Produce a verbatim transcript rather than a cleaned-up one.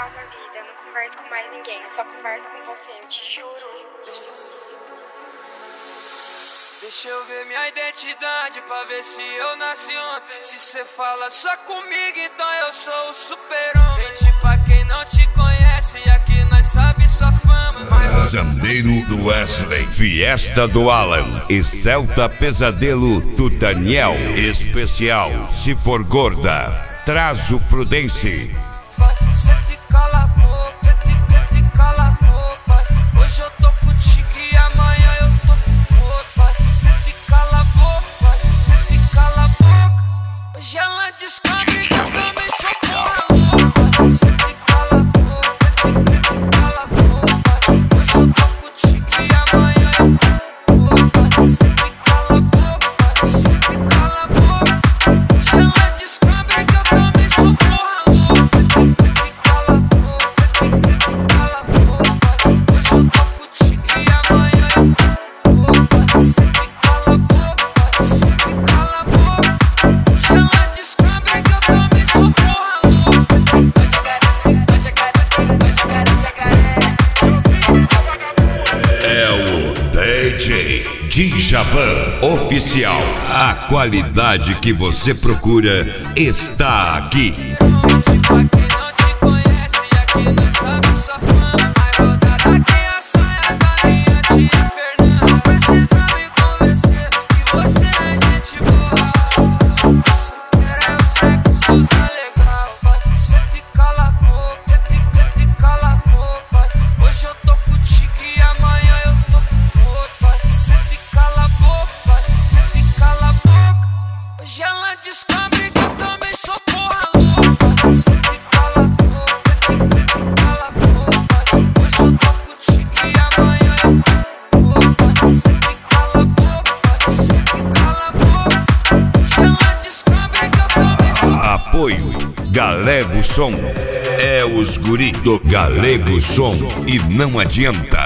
calma, vida. Eu não converso com mais ninguém. Eu só converso com você, eu te juro. Deixa eu ver minha identidade pra ver se eu nasci ontem. Se cê fala só comigo, então eu sou o super-homem. Mente pra quem não te conhece, aqui nós sabe sua fama. Zandeiro do Wesley, Fiesta do Alan e Celta Pesadelo do Daniel. Especial Se For Gorda, traz o Prudence. Cê te cala a boca, cê te, cê te cala a boca. Hoje eu tô contigo e amanhã eu tô com outro. Cê te cala a boca, cê te cala a boca. Hoje ela descobre que eu também sou porra louca. Cê te cala a boca, cê te cala a boca. Hoje eu tô contigo e amanhã eu tô com outro. Cê te cala a boca, cê te cala a boca. Hoje ela descobre que eu também sou porra louca. Djavan Oficial, a qualidade que você procura está aqui. Ela descobre que eu também sou porra louca. Cê te cala a boca, cê te cala a boca. Hoje eu tô contigo e amanhã eu tô com outra. Cê te cala a boca, cê te cala a boca. Hoje ela descobre que eu também sou porra. Apoio Galego Som. É os guri do Galego Som e não adianta.